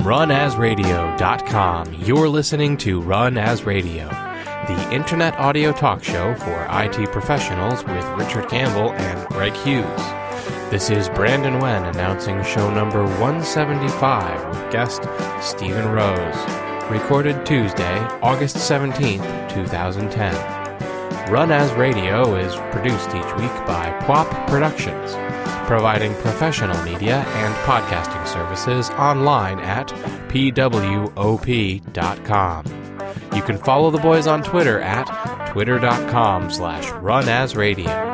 runasradio.com, you're listening to Run As Radio, the internet audio talk show for IT professionals with Richard Campbell and Greg Hughes. This is Brandon Wen announcing show number 175 with guest Stephen Rose, recorded Tuesday, August 17th, 2010. Run As Radio is produced each week by PWOP Productions, providing professional media and podcasting services online at pwop.com. You can follow the boys on Twitter at twitter.com/runasradio.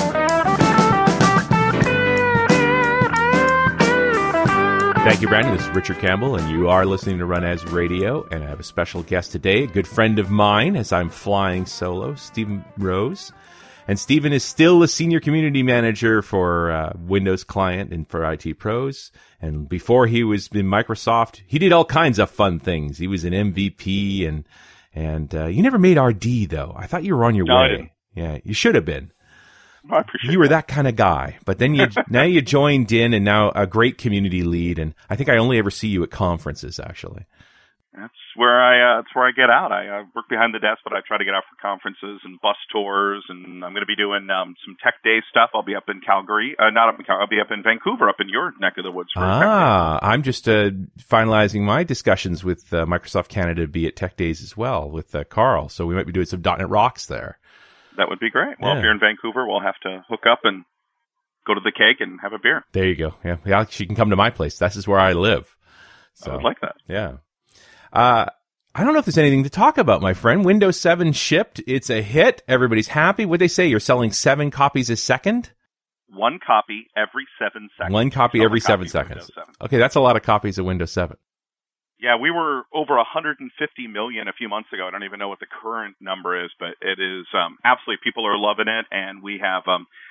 Thank you, Brandon. This is Richard Campbell, and you are listening to Run As Radio, and I have a special guest today, a good friend of mine, as I'm flying solo, Stephen Rose. And Stephen is still a senior community manager for Windows Client and for IT Pros. And before he was in Microsoft, he did all kinds of fun things. He was an MVP, and you never made RD, though. I thought you were on your way. I didn't. Yeah, you should have been. I appreciate You were that kind of guy, but then now you joined in, and now a great community lead. And I think I only ever see you at conferences, actually. That's where I get out. I work behind the desk, but I try to get out for conferences and bus tours, and I'm going to be doing some Tech Day stuff. I'll be up in Calgary, not up in Calgary. I'll be up in Vancouver, up in your neck of the woods. For Tech Day. I'm just finalizing my discussions with Microsoft Canada to be at Tech Days as well with Carl. So we might be doing some .NET Rocks there. That would be great. Well, Yeah. if you're in Vancouver, we'll have to hook up and go to the Keg and have a beer. There you go. Yeah, she can come to my place. This is where I live. So, I would like that. Yeah. I don't know if there's anything to talk about, my friend. Windows 7 shipped. It's a hit. Everybody's happy. What'd they say? You're selling 7 copies a second? One copy every 7 seconds. One copy every 7 seconds. Okay, that's a lot of copies of Windows 7. Yeah, we were over 150 million a few months ago. I don't even know what the current number is, but it is absolutely, people are loving it. And we have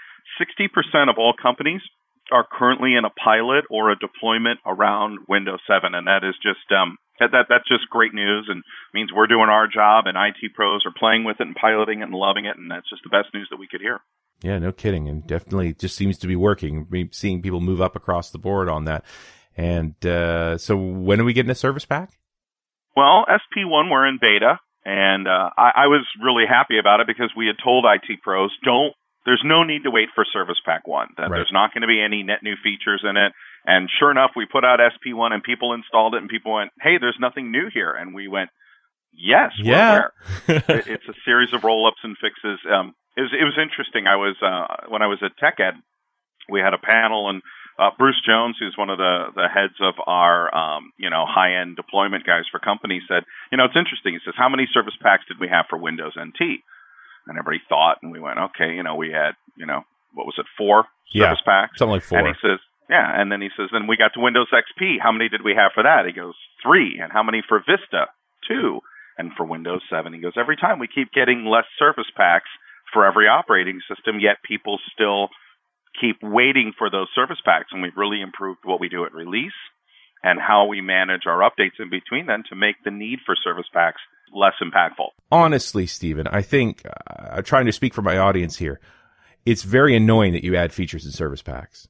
60% of all companies are currently in a pilot or a deployment around Windows 7. And that is just, that's just great news, and means we're doing our job, and IT pros are playing with it and piloting it and loving it. And that's just the best news that we could hear. Yeah, no kidding. And definitely just seems to be working. Seeing people move up across the board on that. And so when are we getting a service pack? Well, SP1, we're in beta, and I was really happy about it because we had told IT pros, there's no need to wait for Service Pack 1. That Right. There's not going to be any net new features in it. And sure enough, we put out SP1 and people installed it, and people went, hey, there's nothing new here. And we went, yes, we're aware. It's a series of roll-ups and fixes. It was interesting. I was when I was at TechEd, we had a panel, and Bruce Jones, who's one of the heads of our high-end deployment guys for companies, said, it's interesting. He says, how many service packs did we have for Windows NT? And everybody thought, and we went, okay, we had, what was it, 4 service packs? Something like 4. And he says, and then he says, then we got to Windows XP. How many did we have for that? He goes, 3. And how many for Vista? 2. And for Windows 7, he goes, every time we keep getting less service packs for every operating system, yet people still keep waiting for those service packs. And we've really improved what we do at release and how we manage our updates in between then to make the need for service packs less impactful. Honestly, Stephen, I think, I'm trying to speak for my audience here, it's very annoying that you add features in service packs.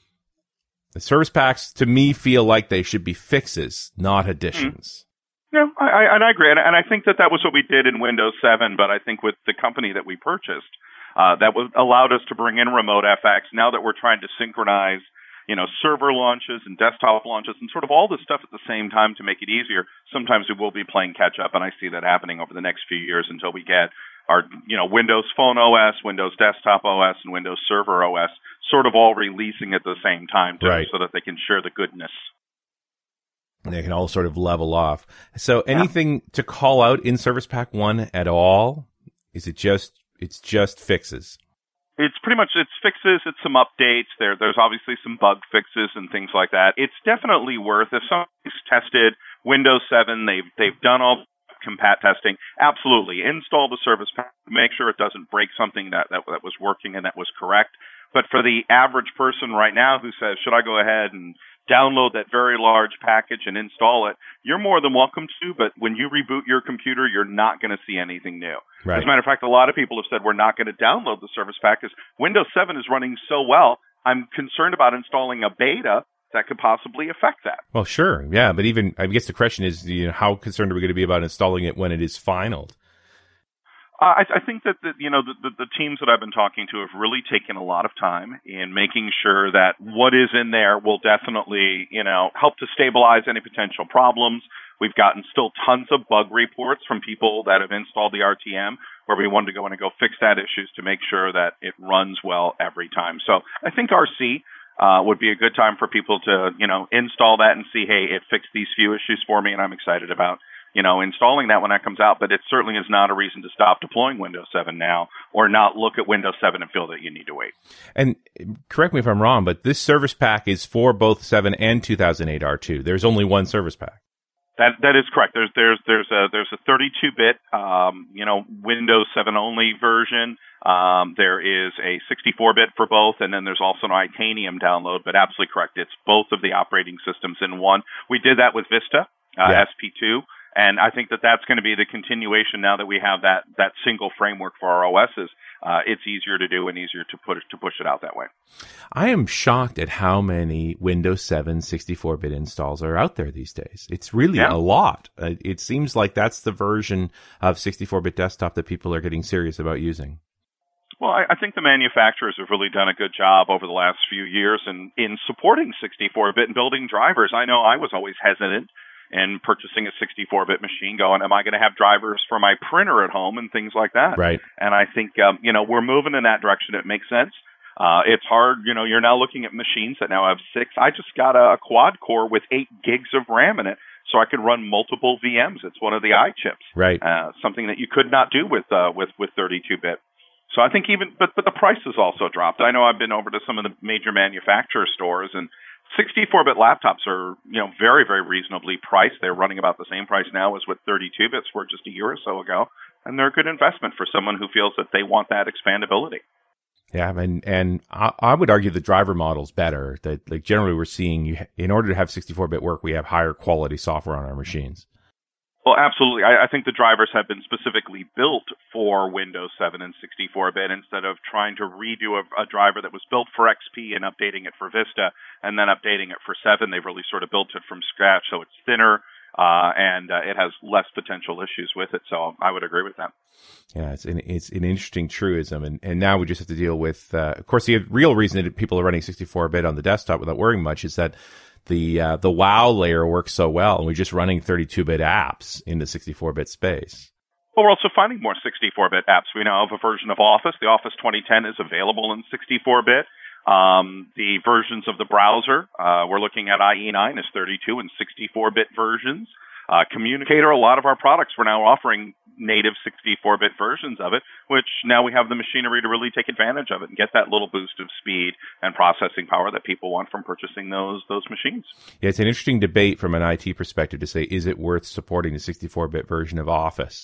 The service packs, to me, feel like they should be fixes, not additions. Yeah, I agree. And I think that was what we did in Windows 7, but I think with the company that we purchased, that allowed us to bring in Remote FX. Now that we're trying to synchronize, server launches and desktop launches and sort of all this stuff at the same time to make it easier, sometimes we will be playing catch up. And I see that happening over the next few years until we get our, Windows Phone OS, Windows Desktop OS, and Windows Server OS sort of all releasing at the same time so that they can share the goodness. And they can all sort of level off. So anything to call out in Service Pack 1 at all? Is it it's just fixes? It's pretty much, it's fixes, it's some updates. There's obviously some bug fixes and things like that. It's definitely worth, if somebody's tested Windows 7, they've done all compat testing, absolutely. Install the service pack, make sure it doesn't break something that was working and that was correct. But for the average person right now who says, should I go ahead and download that very large package and install it, you're more than welcome to, but when you reboot your computer, you're not going to see anything new. Right. As a matter of fact, a lot of people have said we're not going to download the service pack because Windows 7 is running so well. I'm concerned about installing a beta that could possibly affect that. Well, sure. Yeah. But even, I guess the question is, how concerned are we going to be about installing it when it is finalized? I think that the teams that I've been talking to have really taken a lot of time in making sure that what is in there will definitely, help to stabilize any potential problems. We've gotten still tons of bug reports from people that have installed the RTM where we wanted to go in and go fix that issues to make sure that it runs well every time. So I think RC would be a good time for people to, install that and see, hey, it fixed these few issues for me, and I'm excited about installing that when that comes out, but it certainly is not a reason to stop deploying Windows 7 now or not look at Windows 7 and feel that you need to wait. And correct me if I'm wrong, but this service pack is for both 7 and 2008 R2. There's only one service pack. That is correct. There's a 32-bit Windows 7 only version. There is a 64-bit for both, and then there's also an Itanium download. But absolutely correct. It's both of the operating systems in one. We did that with Vista SP2. And I think that that's going to be the continuation now that we have that single framework for our OSs. It's easier to do and easier to push it out that way. I am shocked at how many Windows 7 64-bit installs are out there these days. It's really a lot. It seems like that's the version of 64-bit desktop that people are getting serious about using. Well, I think the manufacturers have really done a good job over the last few years in supporting 64-bit and building drivers. I know I was always hesitant in purchasing a 64-bit machine going, am I going to have drivers for my printer at home and things like that? Right. And I think, we're moving in that direction. It makes sense. It's hard. You're now looking at machines that now have 6. I just got a quad core with 8 gigs of RAM in it, so I can run multiple VMs. It's one of the iChips. Right. Something that you could not do with 32-bit. So I think but the price has also dropped. I know I've been over to some of the major manufacturer stores, and 64-bit laptops are, very, very reasonably priced. They're running about the same price now as what 32 bits were just a year or so ago. And they're a good investment for someone who feels that they want that expandability. Yeah, and I would argue the driver model's better. That generally we're seeing, in order to have 64-bit work, we have higher quality software on our machines. Well, absolutely. I think the drivers have been specifically built for Windows 7 and 64-bit instead of trying to redo a driver that was built for XP and updating it for Vista and then updating it for 7. They've really sort of built it from scratch, so it's thinner and it has less potential issues with it. So I would agree with that. Yeah, it's an interesting truism, and now we just have to deal with. Of course, the real reason that people are running 64-bit on the desktop without worrying much is that the WoW layer works so well, and we're just running 32-bit apps in the 64-bit space. Well, we're also finding more 64-bit apps. We now have a version of Office. The Office 2010 is available in 64-bit. The versions of the browser, we're looking at IE9 as 32 and 64-bit versions. Communicator, a lot of our products, we're now offering native 64-bit versions of it, which now we have the machinery to really take advantage of it and get that little boost of speed and processing power that people want from purchasing those machines. Yeah, it's an interesting debate from an IT perspective to say, is it worth supporting the 64-bit version of Office?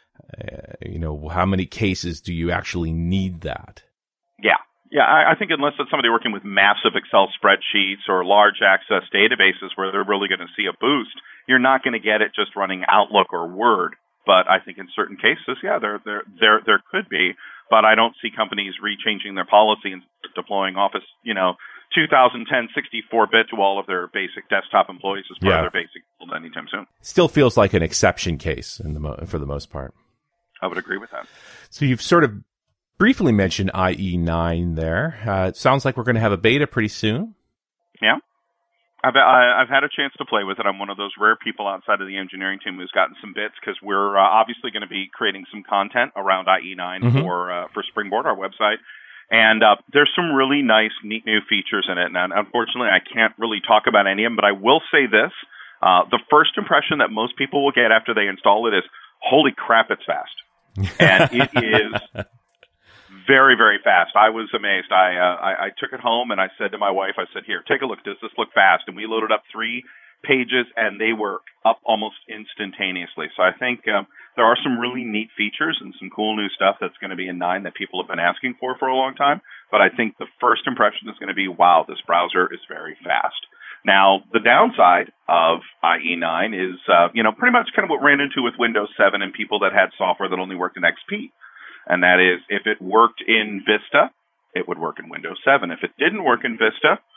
How many cases do you actually need that? Yeah, I think unless it's somebody working with massive Excel spreadsheets or large access databases where they're really going to see a boost, you're not going to get it just running Outlook or Word. But I think in certain cases, there could be. But I don't see companies rechanging their policy and deploying Office, 2010 64-bit to all of their basic desktop employees as part of their basic build anytime soon. Still feels like an exception case for the most part. I would agree with that. So you've sort of briefly mentioned IE9 there. It sounds like we're going to have a beta pretty soon. Yeah. I've had a chance to play with it. I'm one of those rare people outside of the engineering team who's gotten some bits because we're obviously going to be creating some content around IE9 for Springboard, our website. And there's some really nice, neat new features in it. And unfortunately, I can't really talk about any of them, but I will say this. The first impression that most people will get after they install it is, holy crap, it's fast. And it is very, very fast. I was amazed. I took it home and I said to my wife, I said, here, take a look. Does this look fast? And we loaded up 3 pages and they were up almost instantaneously. So I think there are some really neat features and some cool new stuff that's going to be in 9 that people have been asking for a long time. But I think the first impression is going to be, wow, this browser is very fast. Now, the downside of IE9 is, pretty much kind of what ran into with Windows 7 and people that had software that only worked in XP. And that is, if it worked in Vista, it would work in Windows 7. If it didn't work in Vista,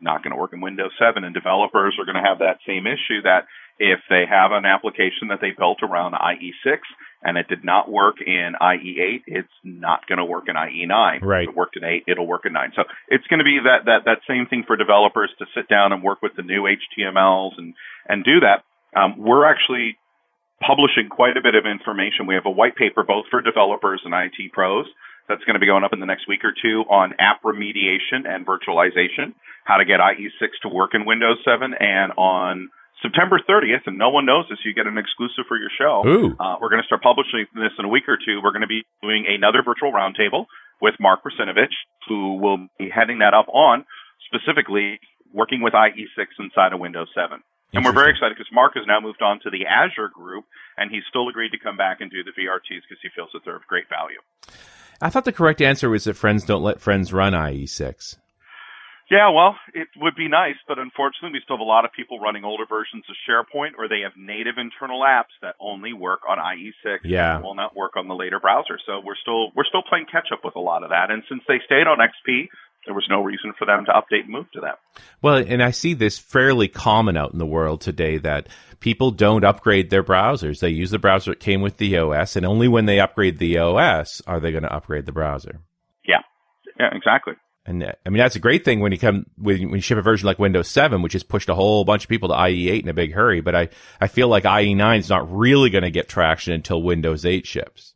not going to work in Windows 7. And developers are going to have that same issue that if they have an application that they built around IE6 and it did not work in IE8, it's not going to work in IE9. Right. If it worked in 8, it'll work in 9. So it's going to be that same thing for developers to sit down and work with the new HTMLs and do that. We're actually publishing quite a bit of information. We have a white paper both for developers and IT pros that's going to be going up in the next week or two on app remediation and virtualization, how to get IE6 to work in Windows 7, and on September 30th, and no one knows this, you get an exclusive for your show. We're going to start publishing this in a week or two. We're going to be doing another virtual roundtable with Mark Russinovich, who will be heading that up on specifically working with IE6 inside of Windows 7. And we're very excited because Mark has now moved on to the Azure group, and he's still agreed to come back and do the VRTs because he feels that they're of great value. I thought the correct answer was that friends don't let friends run IE6. Yeah, well, it would be nice, but unfortunately, we still have a lot of people running older versions of SharePoint, or they have native internal apps that only work on IE6 and will not work on the later browser. So we're still playing catch up with a lot of that. And since they stayed on XP, there was no reason for them to update and move to that. Well, and I see this fairly common out in the world today that people don't upgrade their browsers. They use the browser that came with the OS, and only when they upgrade the OS are they going to upgrade the browser. Yeah, exactly. And I mean, that's a great thing when you ship a version like Windows 7, which has pushed a whole bunch of people to IE8 in a big hurry. But I feel like IE9 is not really going to get traction until Windows 8 ships.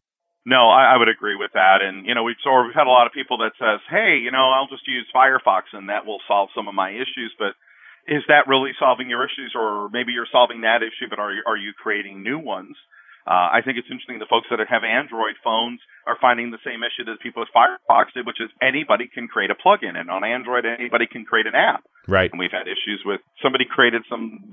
No, I would agree with that. And, we've had a lot of people that says, hey, I'll just use Firefox and that will solve some of my issues. But is that really solving your issues? Or maybe you're solving that issue, but are you creating new ones? I think it's interesting the folks that have Android phones are finding the same issue that people with Firefox did, which is anybody can create a plugin. And on Android, anybody can create an app. Right. And we've had issues with somebody created some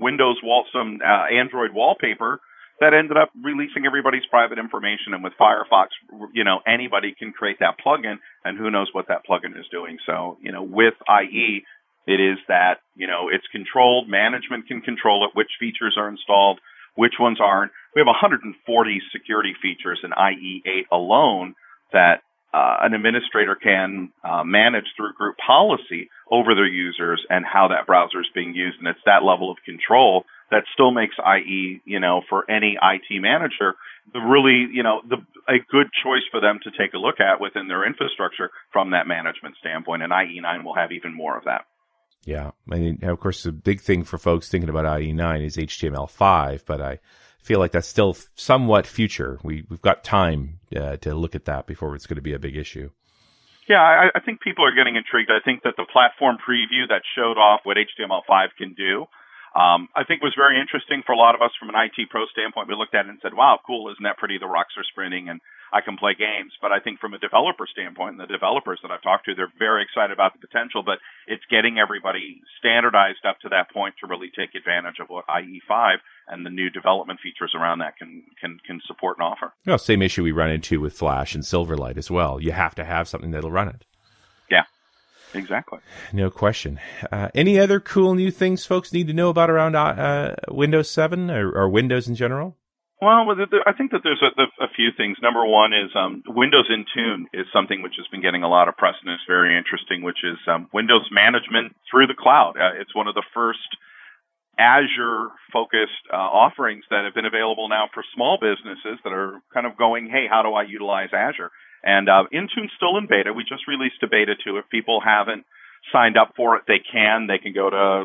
Android wallpaper that ended up releasing everybody's private information. And with Firefox, anybody can create that plugin, and who knows what that plugin is doing. So, with IE, it is that, it's controlled. Management can control it, which features are installed, which ones aren't. We have 140 security features in IE8 alone that an administrator can manage through group policy over their users and how that browser is being used. And it's that level of control that still makes IE, for any IT manager, a good choice for them to take a look at within their infrastructure from that management standpoint. And IE9 will have even more of that. Yeah. I mean, of course, the big thing for folks thinking about IE9 is HTML5, but I feel like that's still somewhat future. We've got time to look at that before it's going to be a big issue. Yeah, I think people are getting intrigued. I think that the platform preview that showed off what HTML5 can do, I think was very interesting for a lot of us from an IT pro standpoint. We looked at it and said, wow, cool, isn't that pretty? The rocks are sprinting and I can play games. But I think from a developer standpoint, and the developers that I've talked to, they're very excited about the potential, but it's getting everybody standardized up to that point to really take advantage of what IE5 and the new development features around that can support and offer. Well, same issue we run into with Flash and Silverlight as well. You have to have something that'll run it. Yeah, exactly. No question. Any other cool new things folks need to know about around Windows 7 or Windows in general? Well, I think that there's a few things. Number one is Windows Intune is something which has been getting a lot of press and is very interesting, which is Windows management through the cloud. It's one of the first Azure-focused offerings that have been available now for small businesses that are kind of going, hey, how do I utilize Azure? And Intune's still in beta. We just released a beta too. If people haven't signed up for it, they can. They can go to,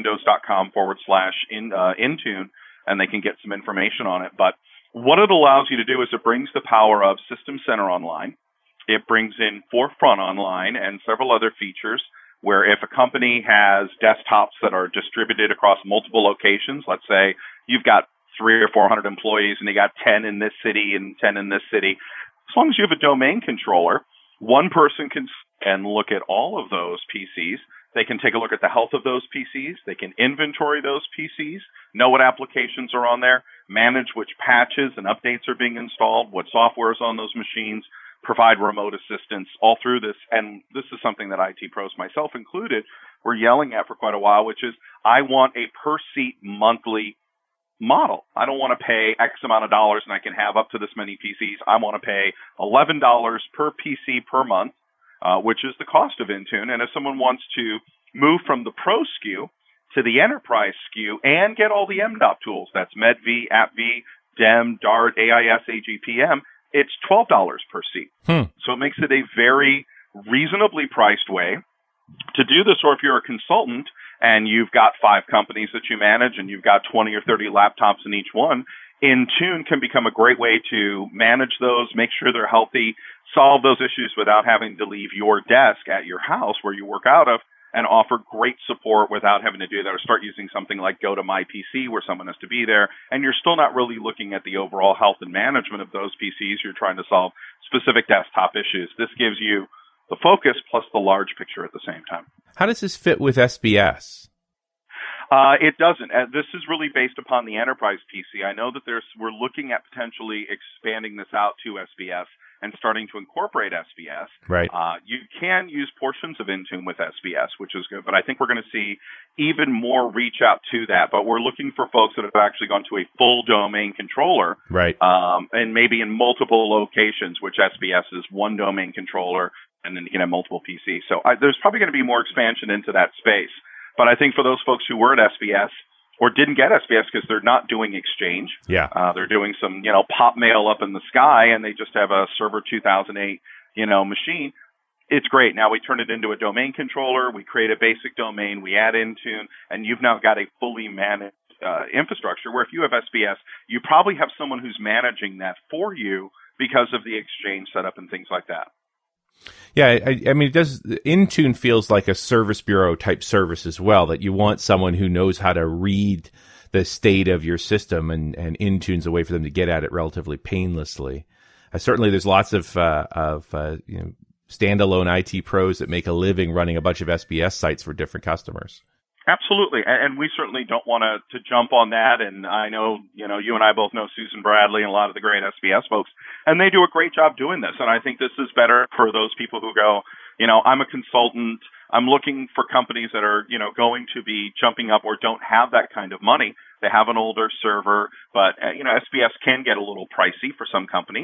windows.com/Intune, and they can get some information on it. But what it allows you to do is it brings the power of System Center online. It brings in Forefront online and several other features where if a company has desktops that are distributed across multiple locations, let's say you've got 300 or 400 employees and you got 10 in this city and 10 in this city, as long as you have a domain controller, one person can look at all of those PCs. They can take a look at the health of those PCs. They can inventory those PCs, know what applications are on there, manage which patches and updates are being installed, what software is on those machines, provide remote assistance all through this. And this is something that IT pros, myself included, were yelling at for quite a while, which is I want a per-seat monthly model. I don't want to pay X amount of dollars and I can have up to this many PCs. I want to pay $11 per PC per month, which is the cost of Intune. And if someone wants to move from the Pro SKU to the Enterprise SKU and get all the MDOP tools. That's MEDV, AppV, DEM, DART, AIS, AGPM. It's $12 per seat. So it makes it a very reasonably priced way to do this. Or if you're a consultant and you've got 5 companies that you manage and you've got 20 or 30 laptops in each one, Intune can become a great way to manage those, make sure they're healthy, solve those issues without having to leave your desk at your house where you work out of, and offer great support without having to do that, or start using something like Go to My PC where someone has to be there, and you're still not really looking at the overall health and management of those PCs. You're trying to solve specific desktop issues. This gives you the focus plus the large picture at the same time. How does this fit with SBS? It doesn't. This is really based upon the enterprise PC. I know that we're looking at potentially expanding this out to SBS and starting to incorporate SBS. Right. You can use portions of Intune with SBS, which is good, but I think we're going to see even more reach out to that. But we're looking for folks that have actually gone to a full domain controller, right? And maybe in multiple locations, which SBS is one domain controller, and then you can have multiple PCs. So there's probably going to be more expansion into that space. But I think for those folks who were at SBS or didn't get SBS because they're not doing Exchange, they're doing some, pop mail up in the sky, and they just have a Server 2008, machine. It's great. Now we turn it into a domain controller. We create a basic domain. We add Intune, and you've now got a fully managed infrastructure. Where if you have SBS, you probably have someone who's managing that for you because of the Exchange setup and things like that. Yeah, I mean, Intune feels like a service bureau type service as well, that you want someone who knows how to read the state of your system, and Intune's a way for them to get at it relatively painlessly. Certainly there's lots of standalone IT pros that make a living running a bunch of SBS sites for different customers. Absolutely. And we certainly don't want to jump on that. And I know, you and I both know Susan Bradley and a lot of the great SBS folks, and they do a great job doing this. And I think this is better for those people who go, I'm a consultant. I'm looking for companies that are, going to be jumping up or don't have that kind of money. They have an older server, but, SBS can get a little pricey for some companies.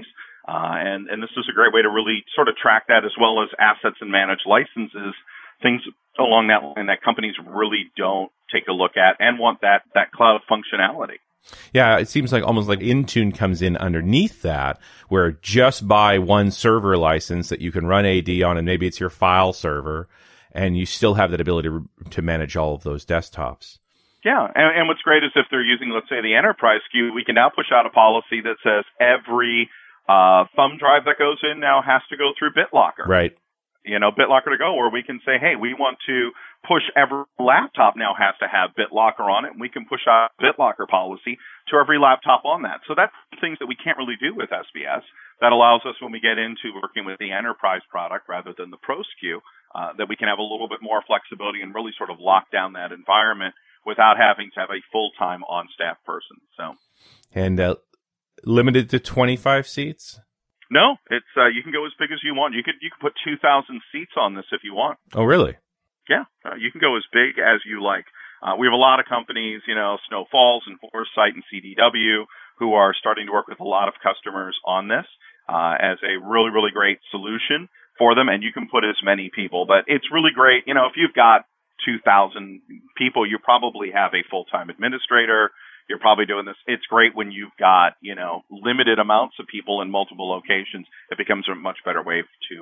And this is a great way to really sort of track that, as well as assets and manage licenses, things along that line that companies really don't take a look at and want that cloud functionality. Yeah, it seems like almost like Intune comes in underneath that, where just buy one server license that you can run AD on, and maybe it's your file server, and you still have that ability to manage all of those desktops. Yeah, and what's great is if they're using, let's say, the enterprise SKU, we can now push out a policy that says every thumb drive that goes in now has to go through BitLocker. Right. BitLocker to go, or we can say, hey, we want to push every laptop now has to have BitLocker on it, and we can push out a BitLocker policy to every laptop on that. So that's things that we can't really do with SBS. That allows us, when we get into working with the enterprise product rather than the Pro SKU, that we can have a little bit more flexibility and really sort of lock down that environment without having to have a full-time on-staff person. So, and limited to 25 seats? No, it's you can go as big as you want. You could put 2,000 seats on this if you want. Oh, really? Yeah, you can go as big as you like. We have a lot of companies, Snow Falls and Foresight and CDW, who are starting to work with a lot of customers on this as a really, really great solution for them. And you can put as many people, but it's really great. If you've got 2,000 people, you probably have a full-time administrator. You're probably doing this. It's great when you've got, limited amounts of people in multiple locations. It becomes a much better way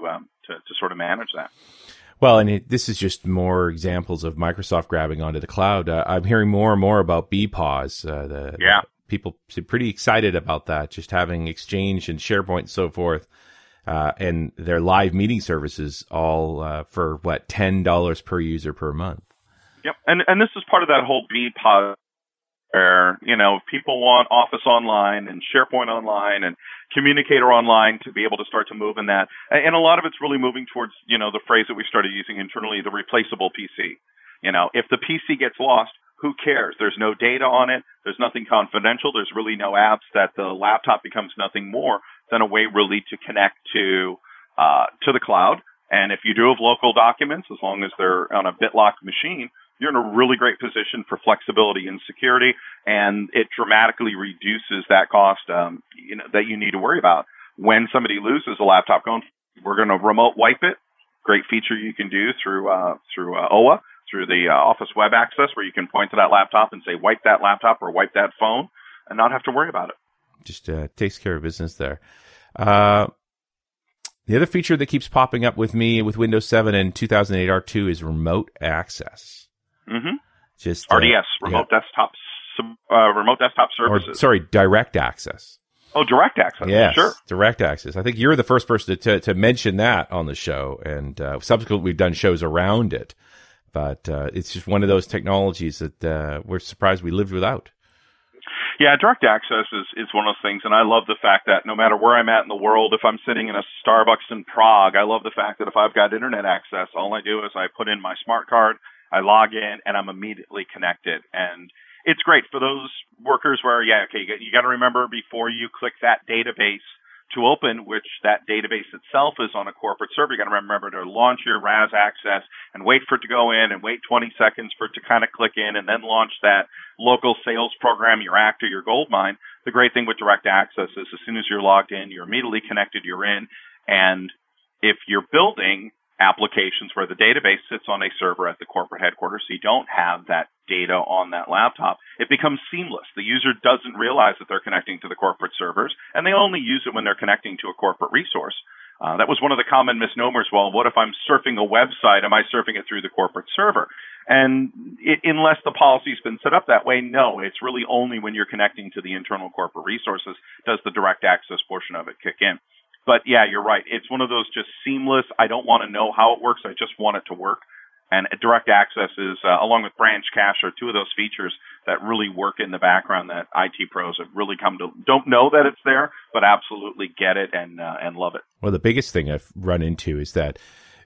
to sort of manage that. Well, and this is just more examples of Microsoft grabbing onto the cloud. I'm hearing more and more about BPOS. People seem pretty excited about that, just having Exchange and SharePoint and so forth, and their live meeting services all for, $10 per user per month. Yep, and this is part of that whole BPOS. Where, people want Office Online and SharePoint Online and Communicator Online to be able to start to move in that. And a lot of it's really moving towards, the phrase that we started using internally, the replaceable PC. If the PC gets lost, who cares? There's no data on it. There's nothing confidential. There's really no apps. That the laptop becomes nothing more than a way really to connect to the cloud. And if you do have local documents, as long as they're on a BitLocker machine, you're in a really great position for flexibility and security, and it dramatically reduces that cost, that you need to worry about. When somebody loses a laptop, we're going to remote wipe it. Great feature you can do through OWA. through the Office Web Access, where you can point to that laptop and say, wipe that laptop or wipe that phone, and not have to worry about it. Just takes care of business there. The other feature that keeps popping up with me with Windows 7 and 2008 R2 is remote access. Mm-hmm. Just RDS, remote desktop services. Direct access. Oh, direct access. Yes, sure. Direct access. I think you're the first person to mention that on the show, and subsequently we've done shows around it. But it's just one of those technologies that we're surprised we lived without. Yeah, direct access is one of those things, and I love the fact that no matter where I'm at in the world, if I'm sitting in a Starbucks in Prague, I love the fact that if I've got internet access, all I do is I put in my smart card, I log in, and I'm immediately connected. And it's great for those workers where, you got to remember before you click that database to open, which that database itself is on a corporate server, you got to remember to launch your RAS access and wait for it to go in and wait 20 seconds for it to kind of click in and then launch that local sales program, your Act or your Goldmine. The great thing with direct access is as soon as you're logged in, you're immediately connected, you're in. And if you're building applications where the database sits on a server at the corporate headquarters, so you don't have that data on that laptop, it becomes seamless. The user doesn't realize that they're connecting to the corporate servers, and they only use it when they're connecting to a corporate resource. That was one of the common misnomers. Well, what if I'm surfing a website? Am I surfing it through the corporate server? And unless the policy's been set up that way, no, it's really only when you're connecting to the internal corporate resources does the direct access portion of it kick in. But yeah, you're right. It's one of those just seamless. I don't want to know how it works. I just want it to work. And direct access is, along with branch cache, are two of those features that really work in the background that IT pros have really come to, don't know that it's there, but absolutely get it and love it. Well, the biggest thing I've run into is that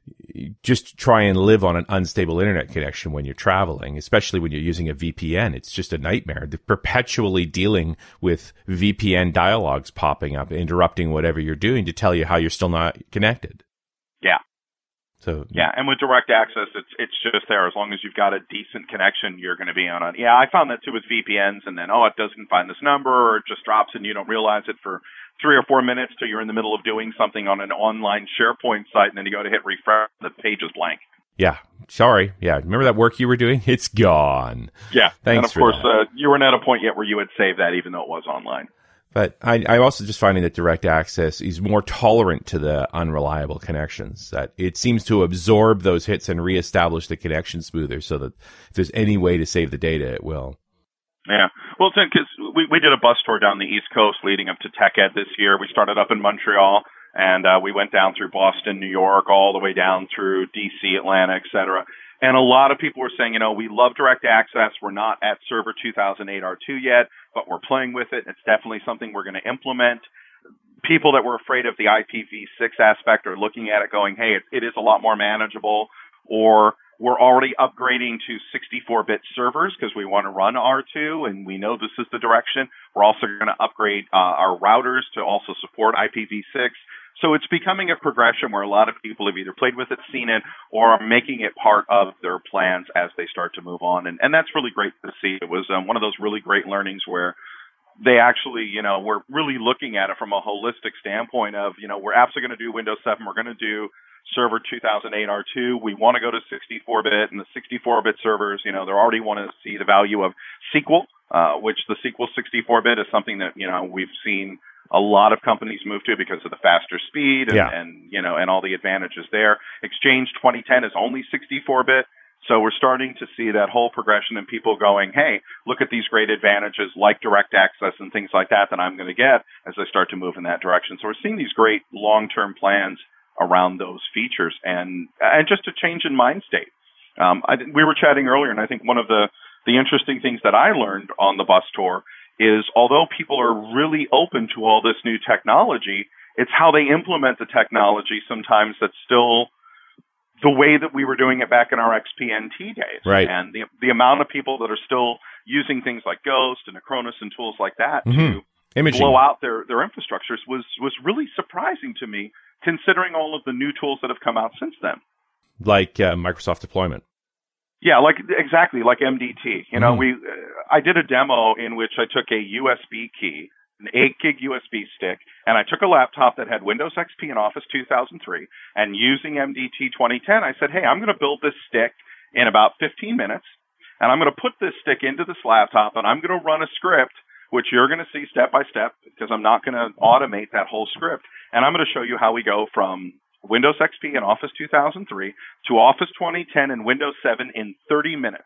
just try and live on an unstable internet connection when you're traveling, especially when you're using a VPN. It's just a nightmare. They're perpetually dealing with VPN dialogues popping up, interrupting whatever you're doing to tell you how you're still not connected. Yeah. So yeah, and with direct access, it's just there. As long as you've got a decent connection, you're going to be on it. Yeah, I found that too with VPNs, and then, it doesn't find this number, or it just drops and you don't realize it for 3 or 4 minutes till you're in the middle of doing something on an online SharePoint site, and then you go to hit refresh, the page is blank. Yeah, sorry. Yeah, remember that work you were doing? It's gone. Yeah, thanks. And of course, you weren't at a point yet where you had saved that, even though it was online. But I'm also just finding that direct access is more tolerant to the unreliable connections, that it seems to absorb those hits and reestablish the connection smoother so that if there's any way to save the data, it will. Yeah. Well, because we did a bus tour down the East Coast leading up to TechEd this year. We started up in Montreal, and we went down through Boston, New York, all the way down through D.C., Atlanta, et cetera. And a lot of people were saying, we love direct access. We're not at Server 2008 R2 yet, but we're playing with it. It's definitely something we're going to implement. People that were afraid of the IPv6 aspect are looking at it going, hey, it is a lot more manageable. Or we're already upgrading to 64-bit servers because we want to run R2, and we know this is the direction. We're also going to upgrade our routers to also support IPv6. So it's becoming a progression where a lot of people have either played with it, seen it, or are making it part of their plans as they start to move on. And that's really great to see. It was one of those really great learnings where they actually, we're really looking at it from a holistic standpoint of, we're absolutely going to do Windows 7. We're going to do Server 2008 R2. We want to go to 64-bit, and the 64-bit servers, they already want to see the value of SQL, which the SQL 64-bit is something that, we've seen a lot of companies move to because of the faster speed and all the advantages there. Exchange 2010 is only 64-bit. So we're starting to see that whole progression and people going, hey, look at these great advantages like direct access and things like that I'm going to get as I start to move in that direction. So we're seeing these great long-term plans around those features and just a change in mind state. We were chatting earlier, and I think one of the interesting things that I learned on the bus tour is although people are really open to all this new technology, it's how they implement the technology sometimes that's still the way that we were doing it back in our XPNT days. Right. And the amount of people that are still using things like Ghost and Acronis and tools like that to imaging, blow out their infrastructures was really surprising to me, considering all of the new tools that have come out since then. Like Microsoft Deployment. Yeah, exactly like MDT. I did a demo in which I took a USB key, an 8-gig USB stick, and I took a laptop that had Windows XP and Office 2003, and using MDT 2010, I said, hey, I'm going to build this stick in about 15 minutes. And I'm going to put this stick into this laptop, and I'm going to run a script, which you're going to see step by step, because I'm not going to automate that whole script. And I'm going to show you how we go from Windows XP and Office 2003 to Office 2010 and Windows 7 in 30 minutes.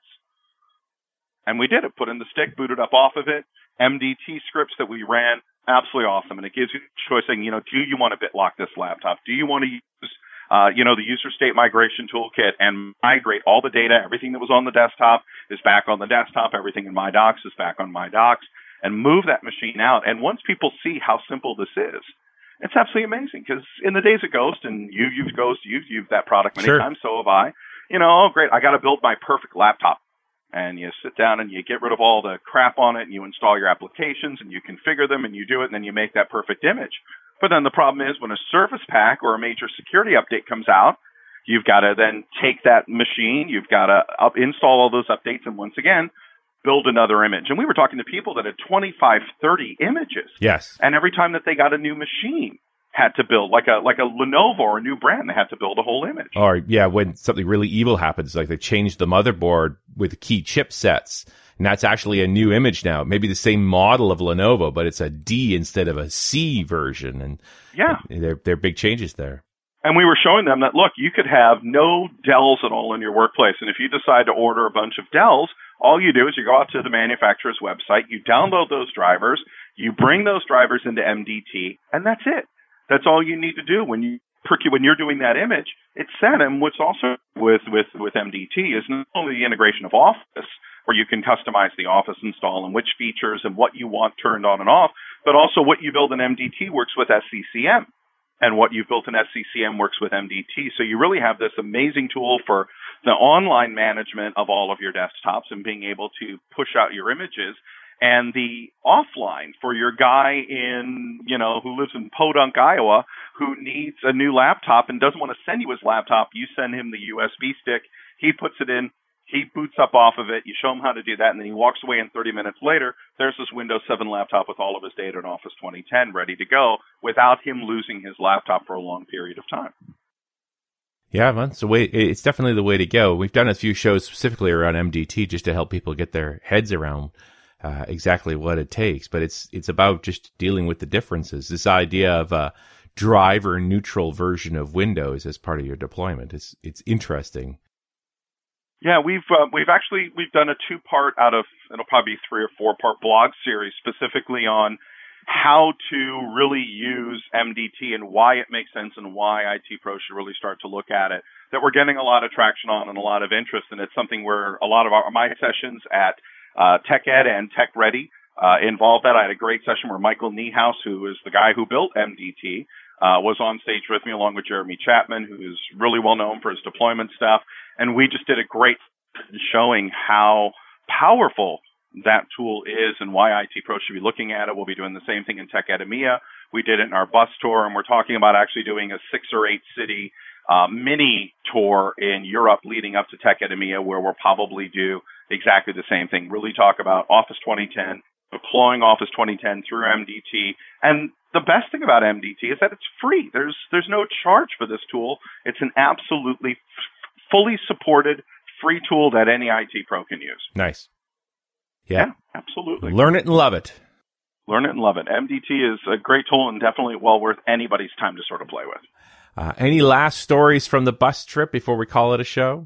And we did it. Put in the stick, booted up off of it, MDT scripts that we ran, absolutely awesome. And it gives you a choice saying, do you want to BitLock this laptop? Do you want to use, the user state migration toolkit and migrate all the data? Everything that was on the desktop is back on the desktop. Everything in My Docs is back on My Docs, and move that machine out. And once people see how simple this is, it's absolutely amazing, because in the days of Ghost, and you've used Ghost, you've used that product many times, so have I. Great, I got to build my perfect laptop. And you sit down and you get rid of all the crap on it, and you install your applications, and you configure them, and you do it, and then you make that perfect image. But then the problem is when a Surface Pack or a major security update comes out, you've got to then take that machine, you've got to install all those updates, and once again, build another image. And we were talking to people that had 25, 30 images. Yes. And every time that they got a new machine, had to build, like a Lenovo or a new brand, they had to build a whole image. Or, when something really evil happens, like they change the motherboard with key chipsets, and that's actually a new image now. Maybe the same model of Lenovo, but it's a D instead of a C version. And they're big changes there. And we were showing them that, look, you could have no Dells at all in your workplace. And if you decide to order a bunch of Dells, all you do is you go out to the manufacturer's website, you download those drivers, you bring those drivers into MDT, and that's it. That's all you need to do when you're doing that image. It's set. And what's also with MDT is not only the integration of Office, where you can customize the Office install and which features and what you want turned on and off, but also what you build in MDT works with SCCM, and what you've built in SCCM works with MDT. So you really have this amazing tool for the online management of all of your desktops and being able to push out your images. And the offline for your guy who lives in Podunk, Iowa, who needs a new laptop and doesn't want to send you his laptop, you send him the USB stick, he puts it in, he boots up off of it, you show him how to do that, and then he walks away, and 30 minutes later, there's this Windows 7 laptop with all of his data in Office 2010 ready to go without him losing his laptop for a long period of time. Yeah, man, it's definitely the way to go. We've done a few shows specifically around MDT just to help people get their heads around exactly what it takes, but it's about just dealing with the differences. This idea of a driver neutral version of Windows as part of your deployment, it's interesting. Yeah, we've done a 2-part out of, it'll probably be 3 or 4-part blog series specifically on how to really use MDT and why it makes sense and why IT pros should really start to look at it. That we're getting a lot of traction on and a lot of interest, and it's something where a lot of my sessions at TechEd and TechReady involved that. I had a great session where Michael Niehaus, who is the guy who built MDT, was on stage with me along with Jeremy Chapman, who is really well known for his deployment stuff. And we just did a great showing how powerful that tool is and why IT pros should be looking at it. We'll be doing the same thing in TechEd EMEA. We did it in our bus tour, and we're talking about actually doing a 6 or 8 city mini tour in Europe leading up to TechEd EMEA, where we'll probably do exactly the same thing. Really talk about Office 2010, deploying Office 2010 through MDT. And the best thing about MDT is that it's free. There's no charge for this tool. It's an absolutely fully supported free tool that any IT pro can use. Nice. Yeah, absolutely. Learn it and love it. Learn it and love it. MDT is a great tool and definitely well worth anybody's time to sort of play with. Any last stories from the bus trip before we call it a show?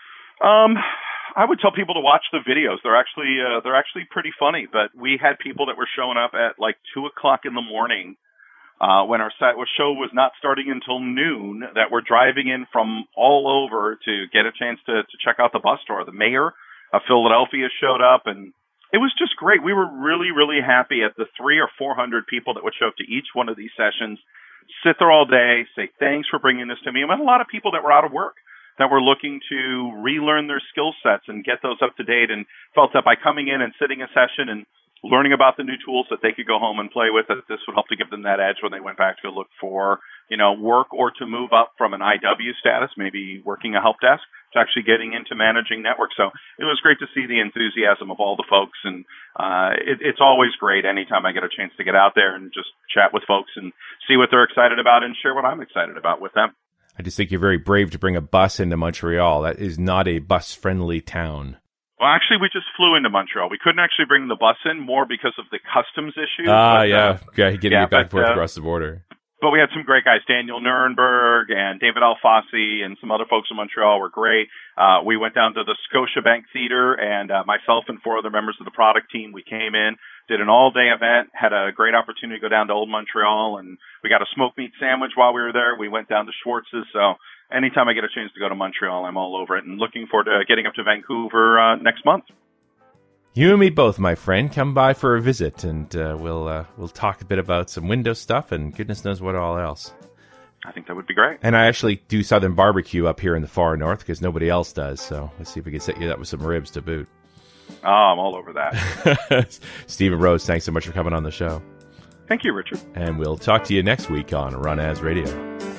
I would tell people to watch the videos. They're actually pretty funny. But we had people that were showing up at like 2:00 in the morning when our show was not starting until noon. That were driving in from all over to get a chance to check out the bus tour. The mayor of Philadelphia showed up, and it was just great. We were really, really happy at the 300 or 400 people that would show up to each one of these sessions, sit there all day, say thanks for bringing this to me. And we had a lot of people that were out of work, that were looking to relearn their skill sets and get those up to date, and felt that by coming in and sitting a session and learning about the new tools that they could go home and play with, that this would help to give them that edge when they went back to look for, work or to move up from an IW status, maybe working a help desk, to actually getting into managing networks. So it was great to see the enthusiasm of all the folks, and it's always great anytime I get a chance to get out there and just chat with folks and see what they're excited about and share what I'm excited about with them. I just think you're very brave to bring a bus into Montreal. That is not a bus-friendly town. Well, actually, we just flew into Montreal. We couldn't actually bring the bus in, more because of the customs issues. Getting it back and forth across the border. But we had some great guys. Daniel Nuremberg and David Alfasi and some other folks in Montreal were great. We went down to the Scotiabank Theater, and myself and 4 other members of the product team, we came in, did an all-day event, had a great opportunity to go down to Old Montreal, and we got a smoked meat sandwich while we were there. We went down to Schwartz's, so anytime I get a chance to go to Montreal, I'm all over it, and looking forward to getting up to Vancouver next month. You and me both, my friend. Come by for a visit, and we'll talk a bit about some Windows stuff and goodness knows what all else. I think that would be great. And I actually do Southern barbecue up here in the far north because nobody else does, so let's see if we can set you up with some ribs to boot. Oh, I'm all over that. Stephen Rose, thanks so much for coming on the show. Thank you, Richard. And we'll talk to you next week on Run As Radio.